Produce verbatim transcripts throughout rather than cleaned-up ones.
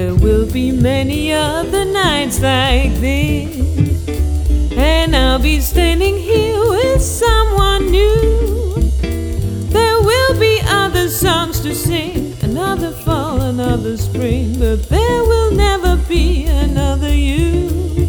There will be many other nights like this, and I'll be standing here with someone new. There will be other songs to sing, another fall, another spring, but there will never be another you.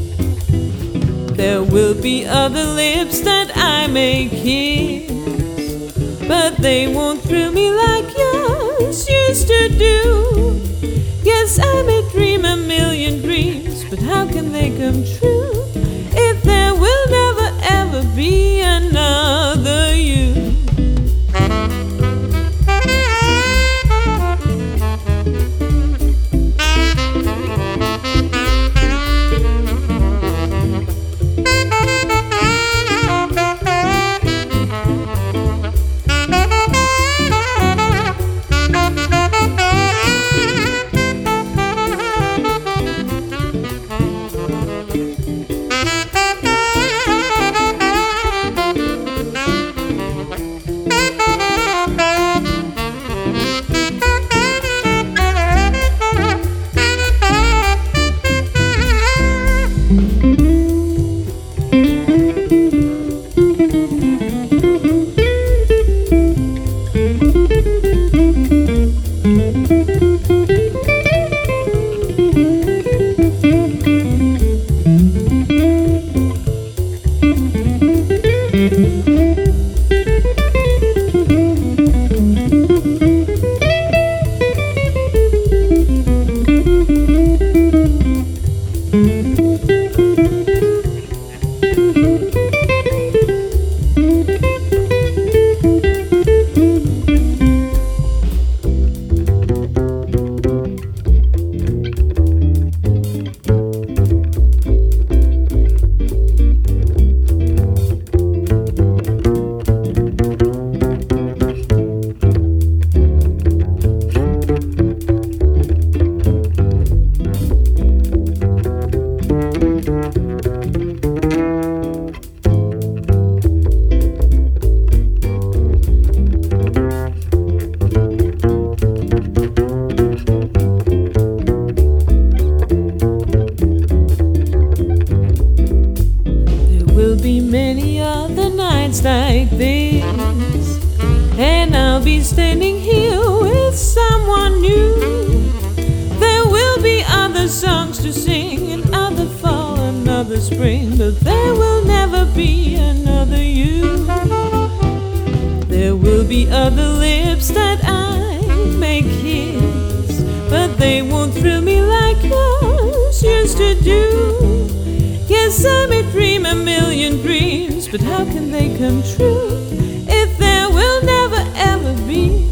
There will be other lips that I may kiss, but they won't thrill me like yours used to do. Yes, I may dream a million dreams, but how can they come true if there will never ever be another you? Many other nights like this, and I'll be standing here with someone new. There will be other songs to sing, another fall, another spring, but there will never be another you. There will be other lips that I may kiss, but they won't thrill me like yours used to do. Yes, I may dream a million dreams, but how can they come true if there will never ever be